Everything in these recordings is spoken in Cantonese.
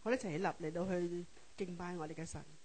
我哋一齊起立嚟到去敬拜我哋嘅神。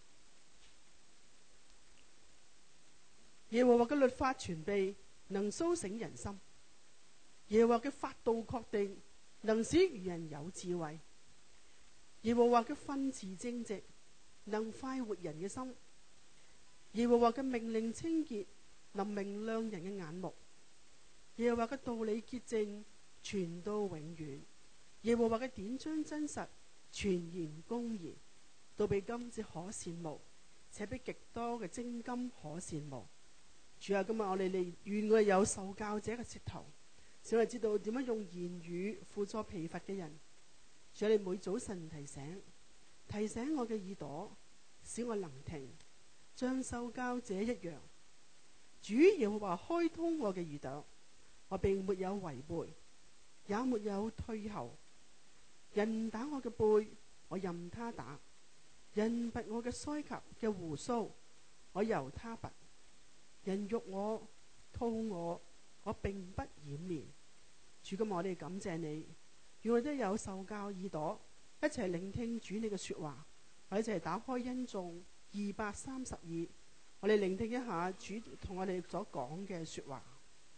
耶和華嘅律法全備，能蘇醒人心；耶和華嘅法度確定，能使愚人有智慧；耶和華嘅訓詞正直，能快活人嘅心；耶和華嘅命令清潔，能明亮人嘅眼目；耶和華嘅道理潔淨，傳到永遠；耶和華嘅典章真實，全然公義，都比金子可羨慕，且比極多嘅精金可羨慕。主啊，今日我哋嚟願我哋有受教者嘅舌頭，使我哋知道點樣用言語輔助疲乏嘅人。主啊，你每早晨提醒我嘅耳朵，使我能聽，像受教者一樣。主耶和華開通我嘅耳朵，我並沒有違背，也沒有退後。人打我嘅背，我任他打；人拔我嘅腮頰嘅鬍鬚，我由他拔；人辱我、吐我，我並不掩面。主，今日我哋感謝你，願我哋都有受教耳朵，一齊聆聽主你嘅說話。我哋一齊打開恩頌232，我哋聆聽一下主同我哋所講嘅說話。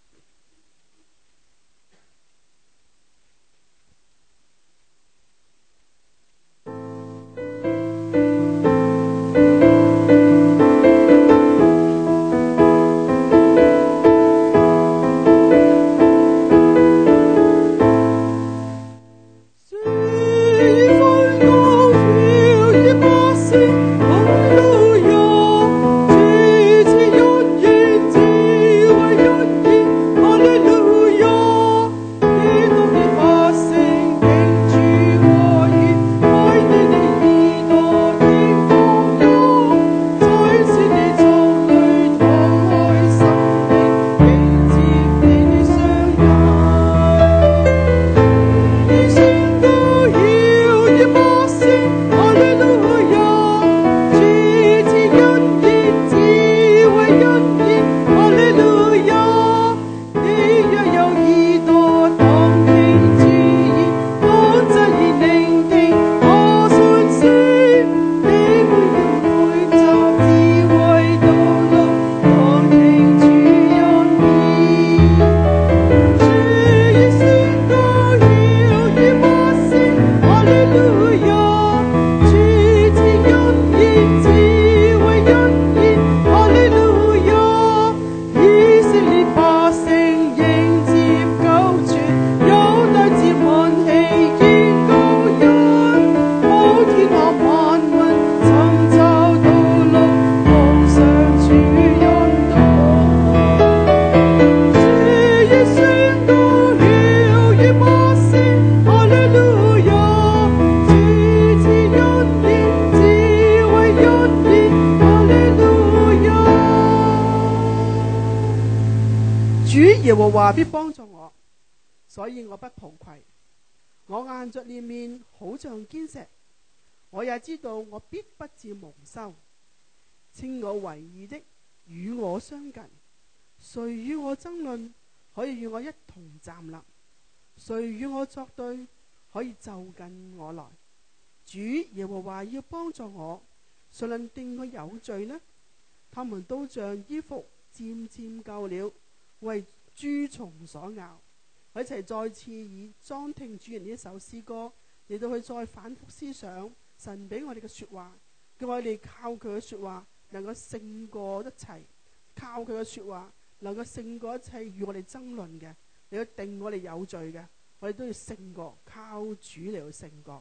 耶和華必幫助我，所以我不抱愧。我硬着臉面，好像堅石。我也知道我必不致蒙羞。稱我為義的與我相近，誰與我爭論，可以與我一同站立？誰與我作對，可以就近我來？主耶和華要幫助我，誰能定我有罪呢？他們都像衣服漸漸舊了，為蛀蟲所咬。我一齊再次以莊聽主人呢一首詩歌嚟到去再反覆思想神俾我哋嘅說話，叫我哋靠佢嘅說話能夠勝過一切，靠佢嘅說話能夠勝過一切與我哋爭論嘅，嚟到定我哋有罪嘅，我哋都要勝過，靠主嚟到勝過。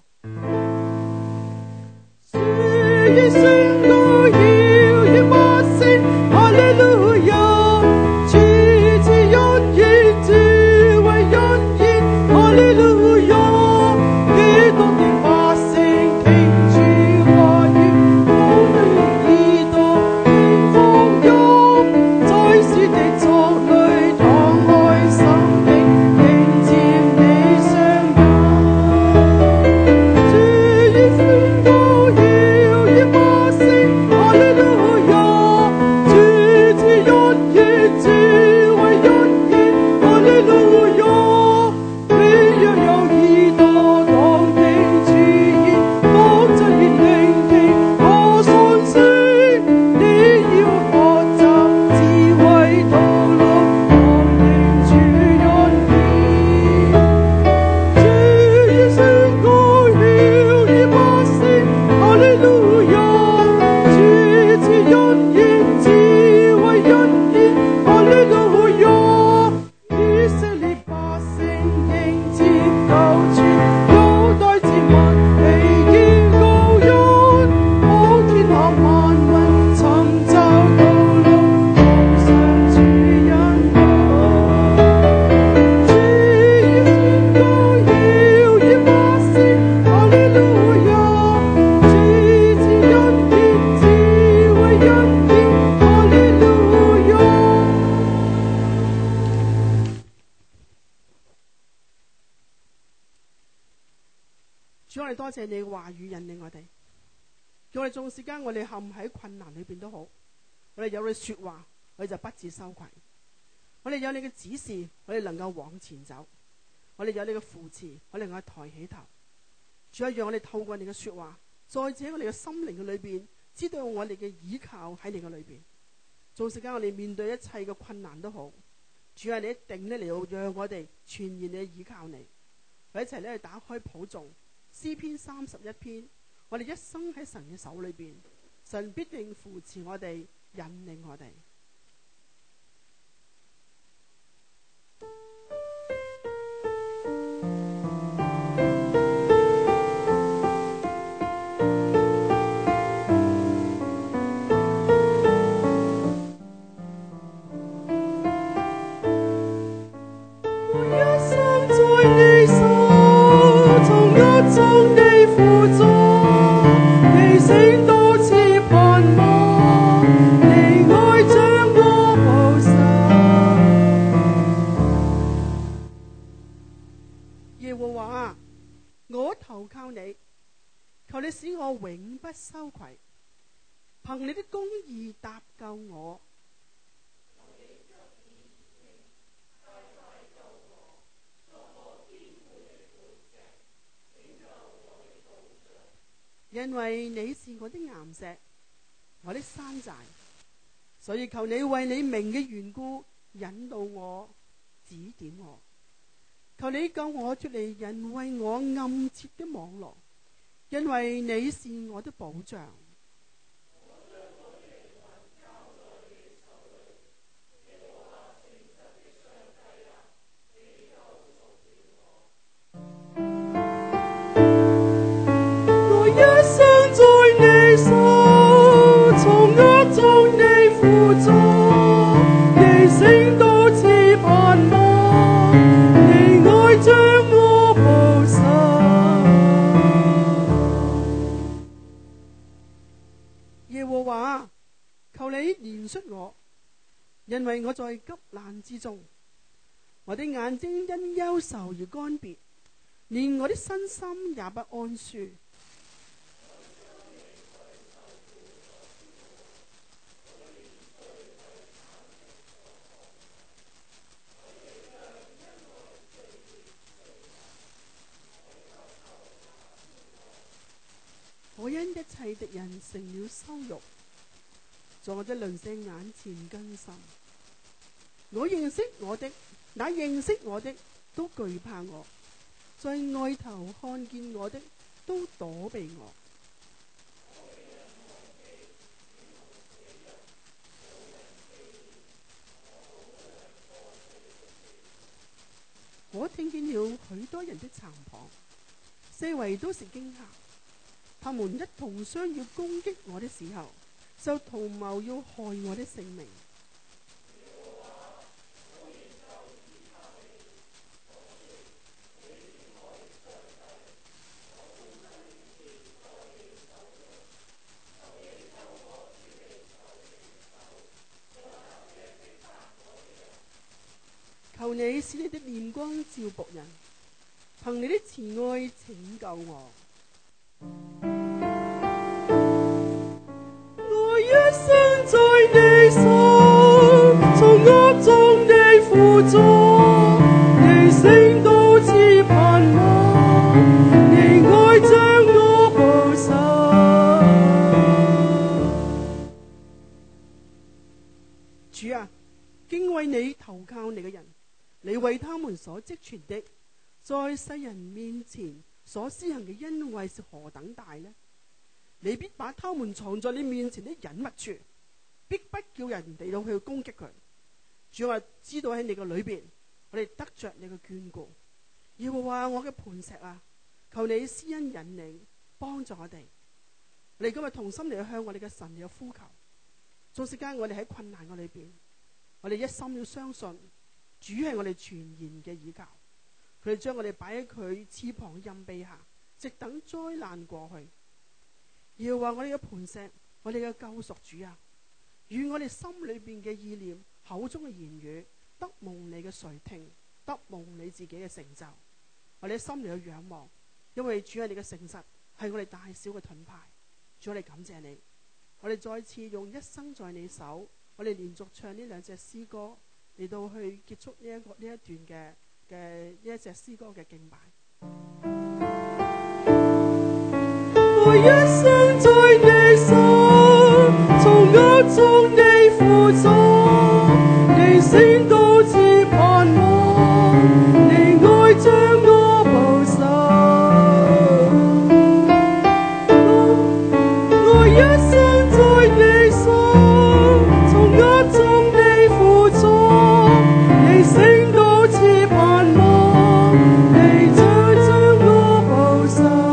主，我哋多謝你嘅話語引領我哋，叫我哋縱使間我哋陷喺困難裏邊都好，我哋有你說話，我哋就不致羞愧。我哋有你嘅指示，我哋能夠往前走。我哋有你嘅扶持，我哋能夠抬起頭。主啊，讓我哋透過你嘅說話，再者我哋嘅心靈嘅裏邊，知道我哋嘅依靠喺你嘅裏邊。縱使間我哋面對一切嘅困難都好，主啊，你一定咧嚟到讓我哋全然地依靠你。我哋一齊咧去打開譜頌詩篇31篇，我哋一生喺神嘅手裏邊，神必定扶持我哋，引領我哋。求你使我永不羞愧，憑你的公義搭救我。因為你是我的岩石，我的山寨，所以求你為你名嘅緣故引導我，指點我。求你救我脫離人為我暗設的網羅，因為你是我的保障。我一生在你手，從惡中你扶助，你聖道賜盼望，你愛將我保守。耶和華，求你憐恤我，因為我在急難之中，我的眼睛因憂愁而乾癟，連我的身心也不安舒。我因一切敵人成了羞辱，在我的鄰舍眼前更甚。我認識我的，那認識我的都懼怕我，在外頭看見我的都躲避我。我聽見了許多人的讒謗，四圍都是驚嚇。他們一同商要攻擊我的時候，就圖謀要害我的性命。求你使你的臉光照僕人，憑你的慈愛拯救我。我一生在你手，從惡中你扶助，你聖道賜盼望，你愛將我保守。主啊，敬畏你投靠你嘅人，你為他們所積存的，在世人面前所施行嘅恩惠是何等大呢？你必把他們藏在你面前的隱密處，必不叫人嚟到去攻擊佢。主啊，知道喺你嘅裏邊，我哋得着你嘅眷顧。耶和華我嘅磐石啊，求你施恩引領，幫助我哋。我哋今日同心嚟向我哋嘅神嚟呼求。縱使間我哋喺困難嘅裏邊，我哋一心要相信主係我哋全然嘅依靠。佢哋將我哋擺喺佢翅膀蔭庇下，直等災難過去。耶和華我哋嘅磐石，我哋嘅救贖主啊，與我哋心裏邊嘅意念、口中嘅言語，得蒙你嘅垂聽，得蒙你自己嘅成就。我哋心裏有仰望， 因為主啊，你嘅誠實係我哋大小嘅盾牌。主，我哋感謝你，我哋再次用一生在你手，我哋連續唱呢兩隻詩歌嚟到去結束呢一段嘅呢一隻詩歌嘅敬拜。我一生在你手，從軛中你扶助，你升到至盼望，你愛將我保守。我一生在你手，從軛中你扶助，你升到至盼望，你將我保守。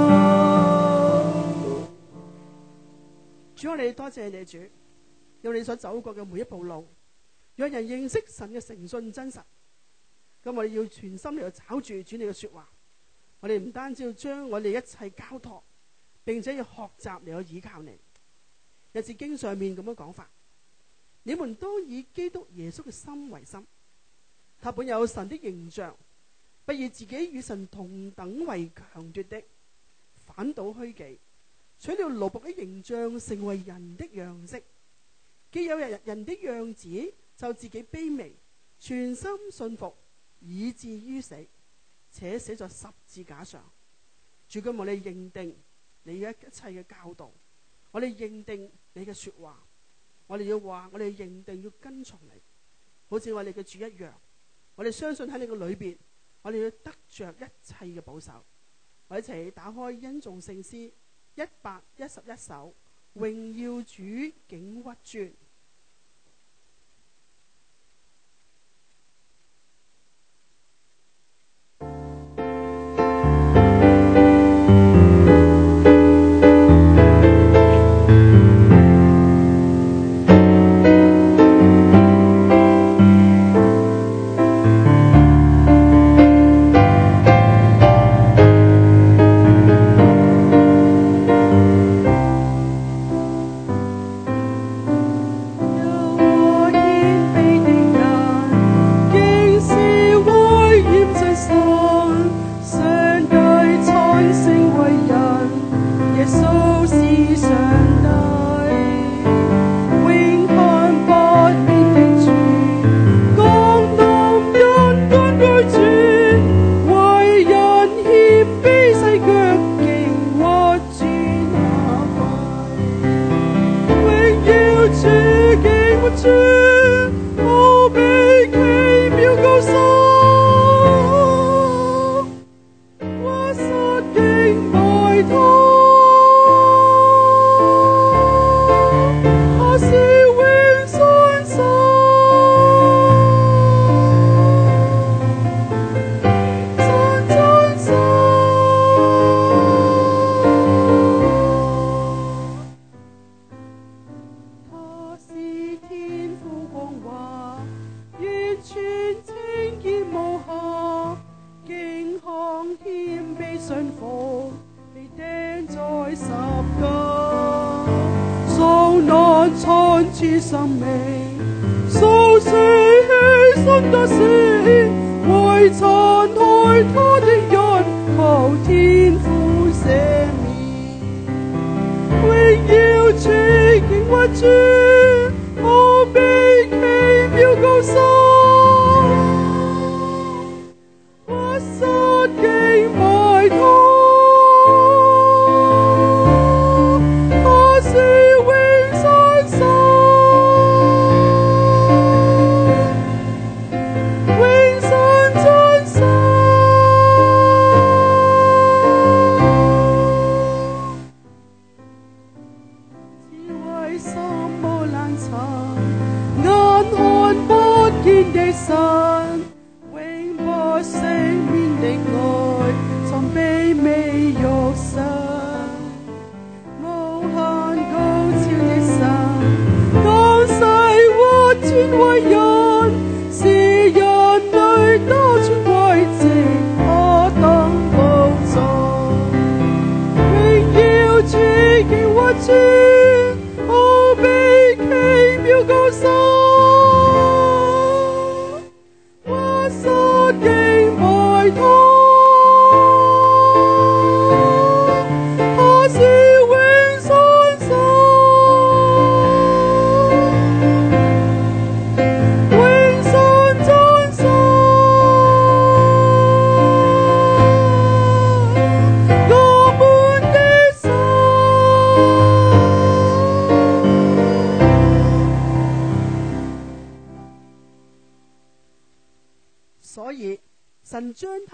主，我哋多謝你，主，用你所走過嘅每一步路，讓人認識神嘅誠信真實。咁我哋要全心嚟到找住主你嘅說話，我哋唔單止要將我哋一切交託，並且要學習嚟到依靠你。日字經上面咁樣講法，你們都以基督耶穌嘅心為心，他本有神的形象，不以自己與神同等為強奪的，反倒虛己，取了奴僕的形象，成為人的樣式。既有人的樣子，就自己卑微，全心信服，以至於死，且死在十字架上。主，今我哋認定你嘅一切嘅教導，我哋認定你嘅說話，我哋要話，我哋認定要跟從你，好似我哋嘅主一樣。我哋相信喺你嘅裏邊，我哋要得着一切嘅保守。我哋一齊打開恩頌聖詩111首，榮耀主竟屈尊。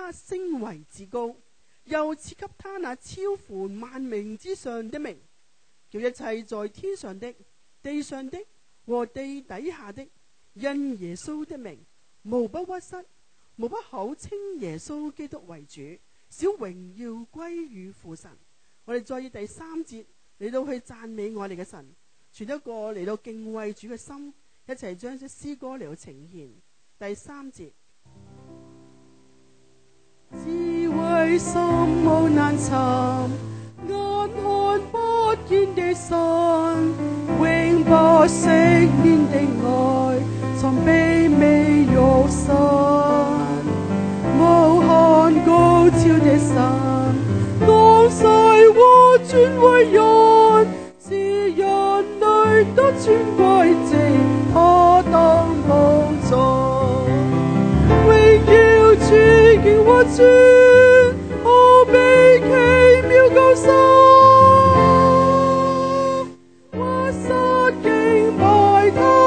他升為至高，又賜給他那超乎萬名之上的名，叫一切在天上的、地上的和地底下的，因耶穌的名，無不屈膝，無不口稱耶穌基督為主，使榮耀歸於父神。我哋再以第3節嚟到去讚美我哋嘅神，存一個嚟到敬畏主嘅心，一齊將隻詩歌嚟到呈現。第3節，智慧心無難尋，眼看不見的神，永不熄滅的愛，從卑微肉身，無限高超的神。降世和尊為人，是人類得尊貴正，他當寶座，榮耀尊敬和尊，可比奇妙救贖，屈膝敬拜他。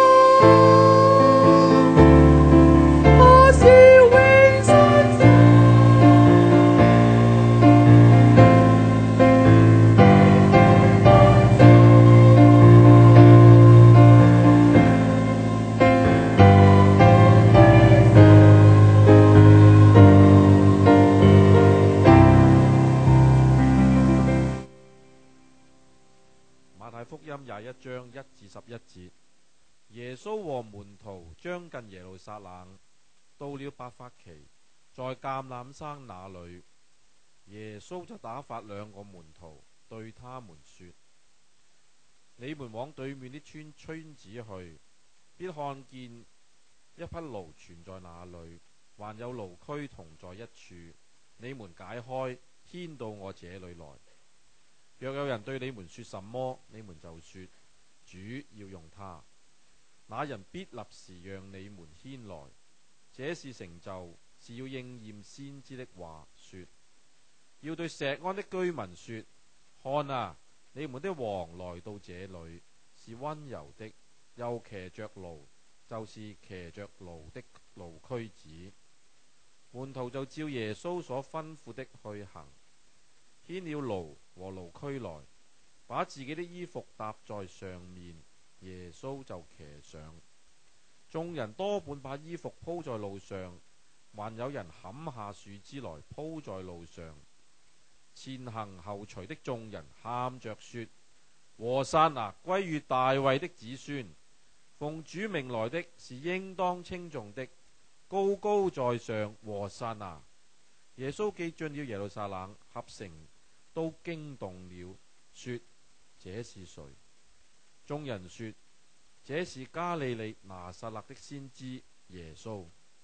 福音21章1至11節，耶穌和門徒將近耶路撒冷，到了伯法其，在橄欖山那裏，耶穌就打發2個門徒，對他們說：你們往對面的村子去，必看見一匹驢存在那裏，還有驢駒同在一處，你們解開，牽到我這裏來。若有人對你們說什麼，你們就說主要用他，那人必立時讓你們牽來。這是成就，是要應驗先知的話，說要對錫安的居民說：看啊，你們的王來到這裏，是溫柔的，又騎着驢，就是騎着驢的驢駒子。門徒就照耶穌所吩咐的去行，牽了驢和驢駒來，把自己的衣服搭在上面，耶穌就騎上。眾人多半把衣服鋪在路上，還有人砍下樹枝來鋪在路上。前行後隨的眾人喊着說：和散那，歸於大衛的子孫，奉主名來的是應當稱頌的，高高在上，和散那。耶穌既進了耶路撒冷，合城都驚動了，說：這是誰？眾人說：這是加利利拿撒勒的先知耶穌。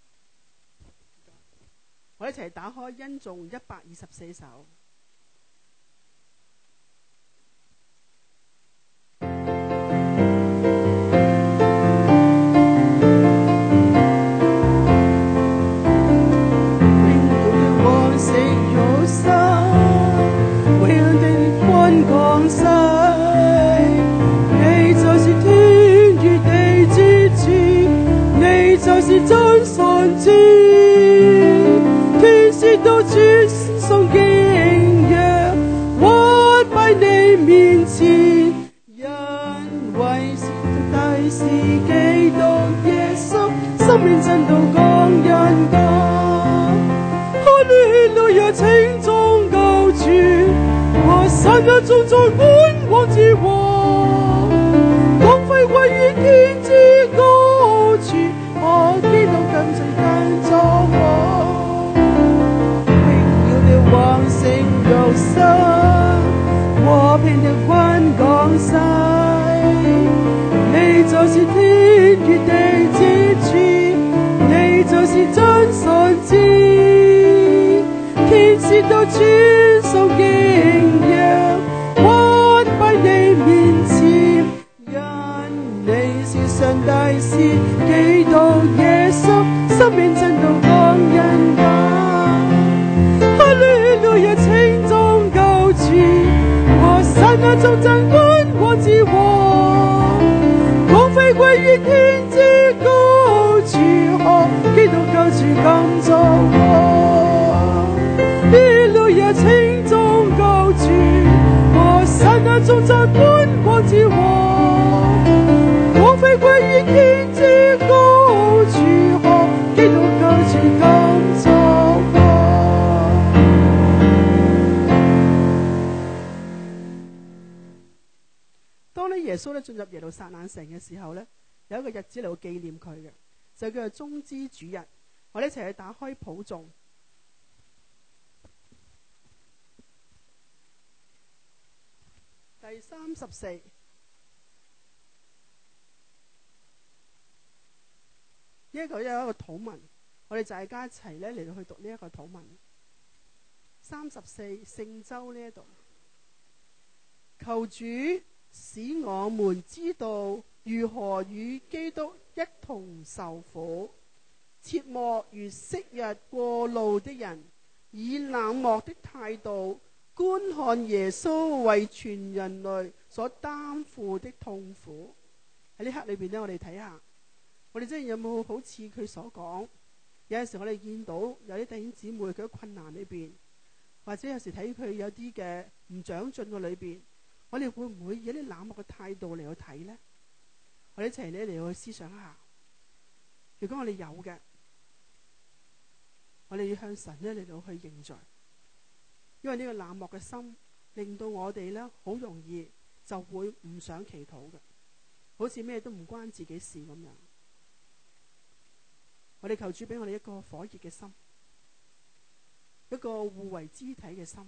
我一齊打開恩頌124首。 就是真神子，天使都尊崇敬仰，屈拜你面前，因為是大事基督耶穌，生命真道講人講，哈利路亞稱頌救主，和散那眾在君王之王，光輝歸於天之高處。基督跟隨跟咗我，榮耀的王成肉身，和平的君降世，你就是天與地之主，你就是真神子，天使都尊崇敬仰，屈拜你面前，因你是上大事基督耶穌，生命真道講人講，哈利路亞稱頌救主，和散那眾真君王之王，光輝歸於天之高處，基督救主咁做我。 咧耶穌咧進入耶路撒冷城嘅時候咧，有一個日子嚟到紀念佢嘅，就叫做棕枝主日。我哋一齊去打開譜頌第34。呢一個有一個禱文，我哋大家一齊咧嚟到去讀呢一個禱文。34聖週呢一度，求主使我們知道如何與基督一同受苦，切莫如昔日過路的人，以冷漠的態度觀看耶穌為全人類所擔負的痛苦。喺呢刻裏邊呢，我哋睇下，我哋真係有冇好似佢所講？有陣時我哋見到有啲弟兄姊妹佢喺困難裏邊，或者有時睇佢有啲嘅唔長進嘅裏邊，我哋會唔會以啲冷漠嘅態度嚟去睇呢？我哋一齊咧嚟去思想一下。如果我哋有嘅，我哋要向神咧嚟到去認罪，因為呢個冷漠嘅心令到我哋咧好容易就會唔想祈禱嘅，好似咩都唔關自己事咁樣。我哋求主俾我哋一個火熱嘅心，一個互為肢體嘅心。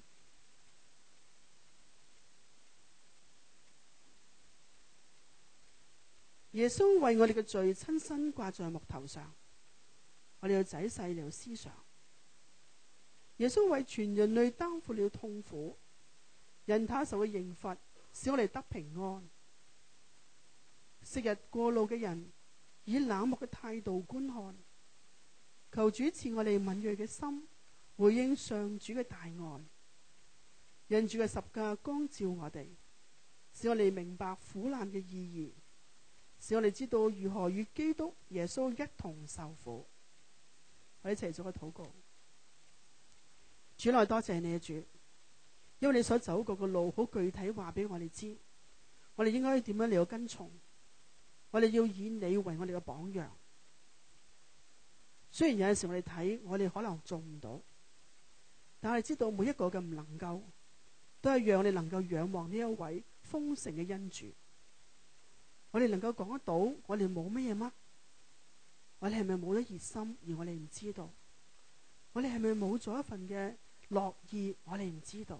耶穌為我哋嘅罪親身掛在木頭上，我哋要仔細嚟思想。耶穌為全人類擔負了痛苦，因他受嘅刑罰使我哋得平安。昔日過路嘅人以冷漠嘅態度觀看，求主賜我哋敏銳嘅心，回應上主嘅大愛。因主嘅十架光照我哋，使我哋明白苦難嘅意義，使我哋知道如何與基督耶穌一同受苦。我哋一齊做個禱告。主內多謝你嘅主，因為你所走過嘅路好具體話俾我哋知，我哋應該點樣嚟到跟從。我哋要以你為我哋嘅榜樣。雖然有陣時我哋睇我哋可能做唔到，但係知道每一個嘅唔能夠，都係讓我哋能夠仰望呢一位豐盛嘅恩主。我哋能夠講得到我哋冇乜嘢嗎？我哋係咪冇咗熱心而我哋唔知道？我哋係咪冇咗一份嘅樂意我哋唔知道？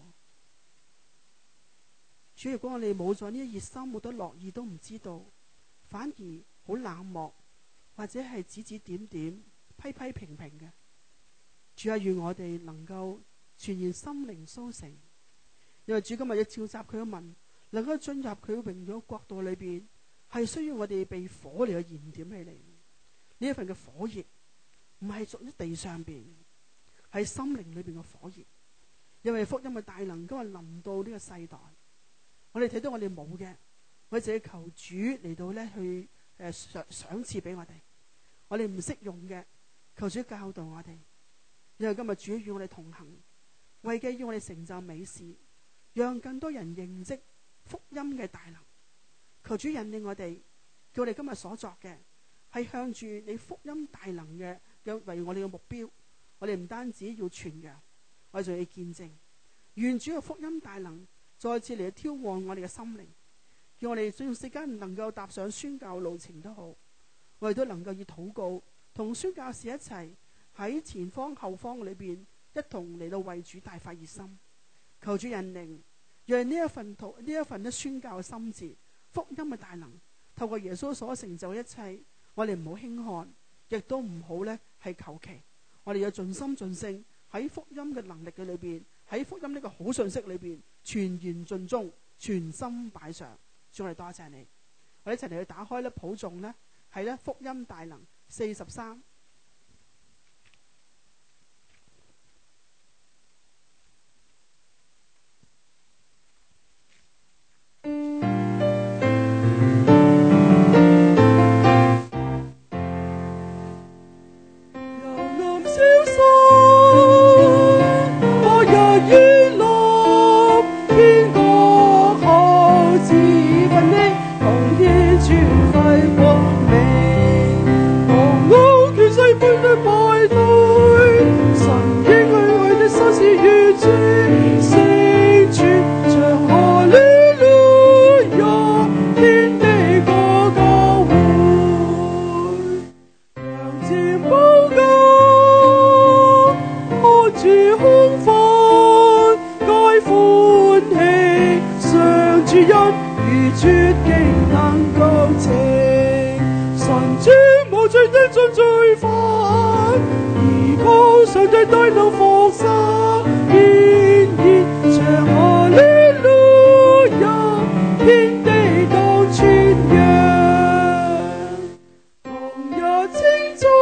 主，如果我哋冇咗呢啲熱心，冇咗樂意都唔知道，反而好冷漠，或者係指指點點批批評評嘅。主啊，願我哋能夠全然心靈甦醒，因為主今日要召集佢嘅民，能夠進入佢榮耀國度裏邊，係需要我哋被火嚟嘅燃點起嚟。呢一份嘅火熱唔係屬於地上邊，係心靈裏邊嘅火熱。因為福音嘅大能今日臨到呢個世代，我哋睇到我哋冇嘅，我哋就要求主嚟到咧去賞賜俾我哋。我哋唔識用嘅，求主教導我哋。因為今日主與我哋同行，為嘅要我哋成就美事，讓更多人認識福音嘅大能。求主引領我哋，叫我哋今日所作嘅係向住你福音大能嘅為我哋嘅目標。我哋唔單止要傳揚，我哋仲要見證。願主嘅福音大能再次嚟挑旺我哋嘅心靈，叫我哋雖然世間唔能夠踏上宣教路程都好，我哋都能夠以禱告同宣教士一齊喺前方後方裏邊一同嚟到為主大發熱心。求主引領，讓呢一份宣教嘅心志，福音嘅大能，透過耶穌所成就一切，我哋唔好輕看，亦都唔好咧係求其。我哋要盡心盡性喺福音嘅能力嘅裏邊，喺福音呢個好信息裏邊，全然盡忠，全心擺上。主，我哋多謝你。我哋一齊嚟去打開咧譜頌咧，係咧福音大能43。 全廢光明，狂傲決絕境能夠拯，神主無罪的進罪犯，依靠上帝大能復生，天熱唱哈利路亞，天地當傳揚，同日清早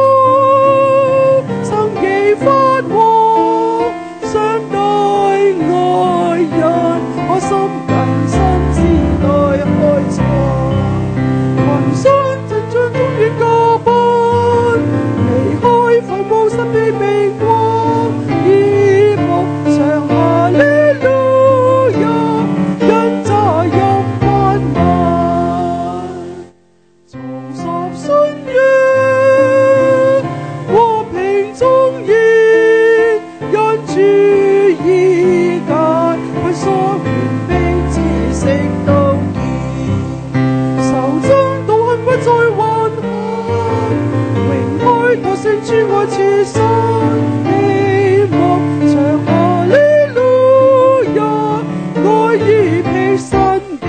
生機發旺，相待愛人，我心緊身自待開創，群山陣仗終於駕奔，離開墳墓神秘明光，耳目唱哈利路亞，因責任萬民，重拾信仰和平終現，因主已解困鎖權柄，知識都見，仇爭妒恨不再還恨，榮開多聲主愛慈身，希望唱哈利路亞，愛已披身記，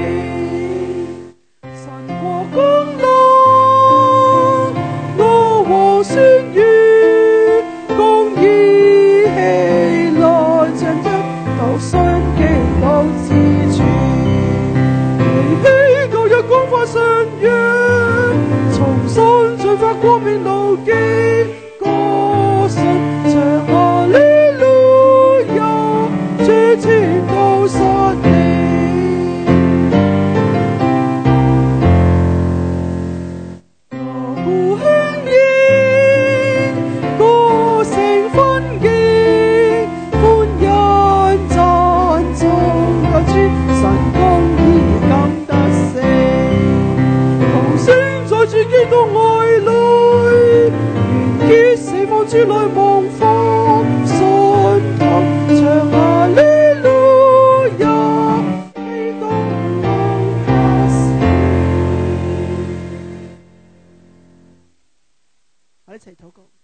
神國降臨，我和宣語，公義起來，將到信基督之處，離棄舊日光華信仰，重新進發光明路徑，歌聲唱哈利路亞，主天到實地。鑼鼓響應，歌聲奮勁，歡欣讚頌救主，神公義感得勝，同聲在主基督愛裏，完結四方主來蒙福，信徒唱哈利路亞，基督愛發聲。 我哋一齊禱告。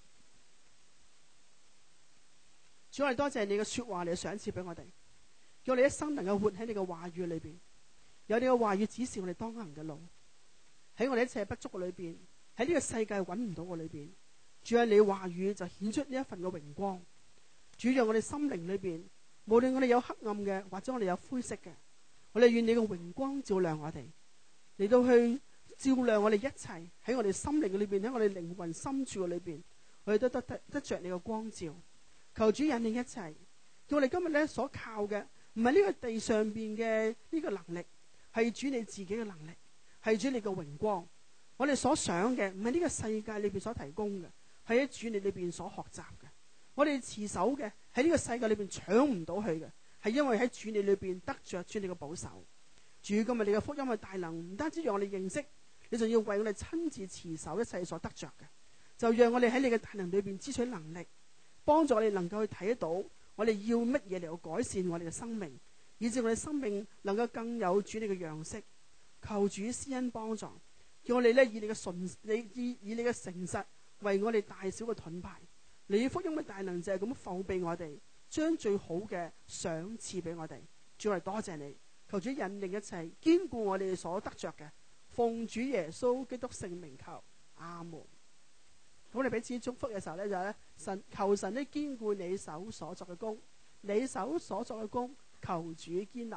主，我哋多謝你嘅說話，你嘅賞賜俾我哋，叫我哋一生能夠活喺你嘅話語裏邊，有你嘅話語指示我哋當行嘅路。喺我哋一切不足嘅裏邊，喺呢個世界揾唔到嘅裏邊，主啊，你話語就顯出呢一份嘅榮光。主，讓我哋心靈裏邊，無論我哋有黑暗嘅，或者我哋有灰色嘅，我哋願你嘅榮光照亮我哋，嚟到去照亮我哋一切喺我哋心靈嘅裏邊，喺我哋靈魂深處嘅裏邊，我哋都得着你嘅光照。求主引領一切，叫我哋今日咧所靠嘅唔係呢個地上邊嘅呢個能力，係主你自己嘅能力，係主你嘅榮光。我哋所想嘅唔係呢個世界裏邊所提供嘅，係喺主你裏邊所學習嘅。我哋持守嘅喺呢個世界裏邊搶唔到去嘅，係因為喺主你裏邊得着主你嘅保守。主，今日你嘅福音嘅大能，唔單止讓我哋認識，你仲要為我哋親自持守一切所得着嘅，就讓我哋喺你嘅大能裏邊支取能力，幫助我哋能夠去睇得到我哋要乜嘢嚟到改善我哋嘅生命，以致我哋生命能夠更有主你嘅樣式。求主施恩幫助，叫我哋咧以你嘅以你嘅誠實為我哋大小嘅盾牌。你福音嘅大能就係咁覆庇我哋，將最好嘅賞賜俾我哋。主，我哋多謝你，求主引領一切，堅固我哋所得着嘅，奉主耶穌基督聖名求，阿門。咁我哋彼此祝福嘅時候咧，就係咧求神咧堅固你手所作嘅工，你手所作嘅工，求主堅立，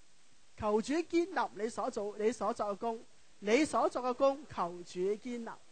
求主堅立你所作嘅工，你所作嘅工，求主堅立。